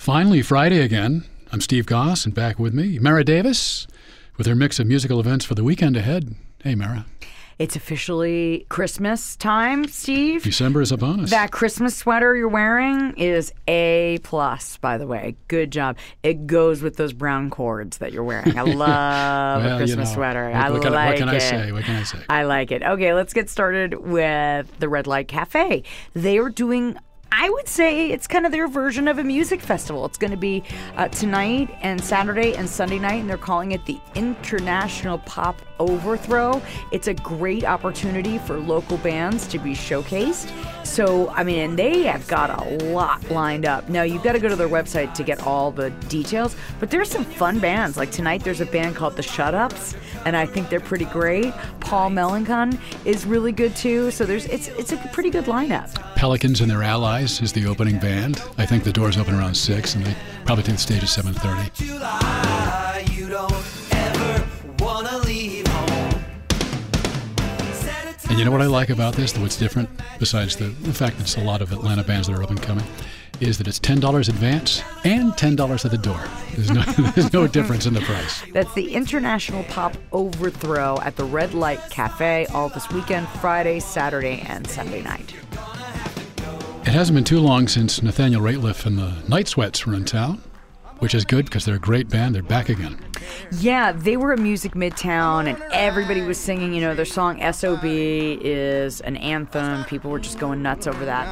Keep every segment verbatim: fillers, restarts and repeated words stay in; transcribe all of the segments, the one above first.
Finally, Friday again. I'm Steve Goss, and back with me, Mara Davis, with her mix of musical events for the weekend ahead. Hey, Mara. It's officially Christmas time, Steve. December is upon us. That Christmas sweater you're wearing is A plus, by the way. Good job. It goes with those brown cords that you're wearing. I love well, a Christmas you know, sweater. What, I what can, like what can it. I say? What can I say? I like it. Okay, let's get started with the Red Light Cafe. They are doing, I would say it's kind of their version of a music festival. It's going to be uh, tonight and Saturday and Sunday night, and they're calling it the International Pop Overthrow. It's a great opportunity for local bands to be showcased. So, I mean, and they have got a lot lined up. Now, you've got to go to their website to get all the details, but there's some fun bands. Like tonight, there's a band called The Shut Ups, and I think they're pretty great. Paul Mellencamp is really good, too. So there's it's it's a pretty good lineup. Pelicans and Their Allies is the opening band. I think the doors open around six, and they probably take the stage at seven thirty. July, you don't ever wanna leave home. And you know what I like about this, what's different, besides the, the fact that it's a lot of Atlanta bands that are up and coming, is that it's ten dollars advance and ten dollars at the door. There's no, there's no difference in the price. That's the International Pop Overthrow at the Red Light Cafe all this weekend, Friday, Saturday, and Sunday night. It hasn't been too long since Nathaniel Rateliff and the Night Sweats were in town, which is good because they're a great band. They're back again. Yeah, they were at Music Midtown, and everybody was singing, you know, their song S O B is an anthem. People were just going nuts over that.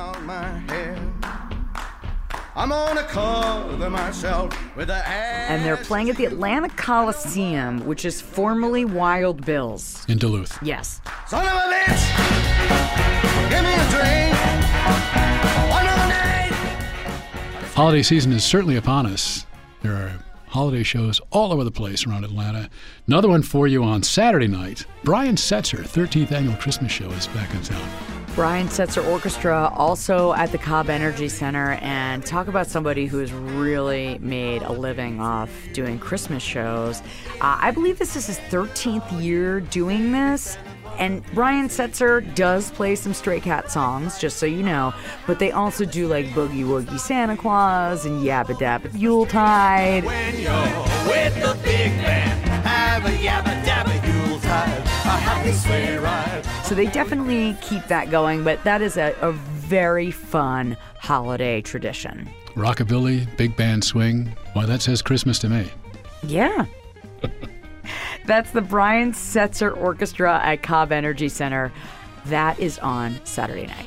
I'm gonna cover myself with a And they're playing at the Atlanta Coliseum, which is formerly Wild Bill's. In Duluth. Yes. son of a bitch. Give me a drink. One more night. Holiday season is certainly upon us. There are holiday shows all over the place around Atlanta. Another one for you on Saturday night. Brian Setzer, thirteenth Annual Christmas Show, is back in town. Brian Setzer Orchestra also at the Cobb Energy Center, and talk about somebody who's really made a living off doing Christmas shows. Uh, I believe this is his thirteenth year doing this. And Brian Setzer does play some Stray Cat songs, just so you know, but they also do like Boogie Woogie Santa Claus and Yabba Dabba Yuletide. When you're with the big band, have a yabba dabba Yuletide, a happy sleigh ride. So they definitely keep that going, but that is a, a very fun holiday tradition. Rockabilly, big band swing. Why, that says Christmas to me. Yeah. That's the Brian Setzer Orchestra at Cobb Energy Center. That is on Saturday night.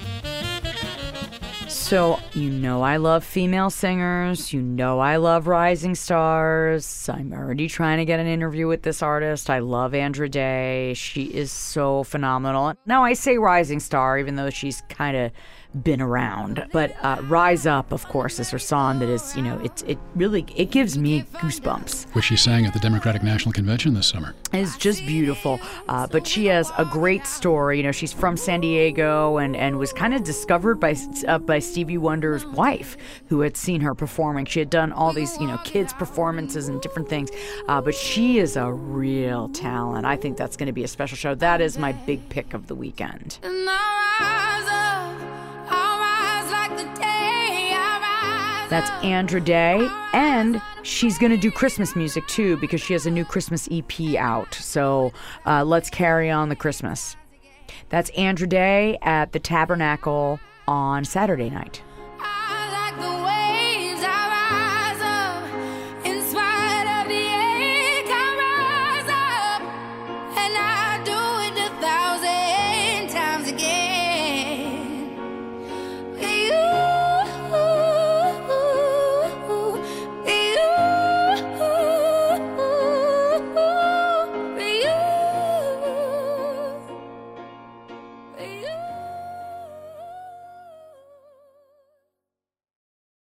So, you know I love female singers. You know I love rising stars. I'm already trying to get an interview with this artist. I love Andra Day. She is so phenomenal. Now, I say rising star, even though she's kind of been around. But uh, Rise Up, of course, is her song that is, you know, it, it really, it gives me goosebumps. Which she sang at the Democratic National Convention this summer. It's just beautiful. Uh, but she has a great story. You know, she's from San Diego and, and was kind of discovered by uh, by Stevie Wonder's wife, who had seen her performing. She had done all these, you know, kids' performances and different things. Uh, but she is a real talent. I think that's going to be a special show. That is my big pick of the weekend. And I rise up, I rise like the day, I rise That's up. Andra Day, and she's going to do Christmas music too because she has a new Christmas E P out. So uh, let's carry on the Christmas. That's Andra Day at the Tabernacle on Saturday night.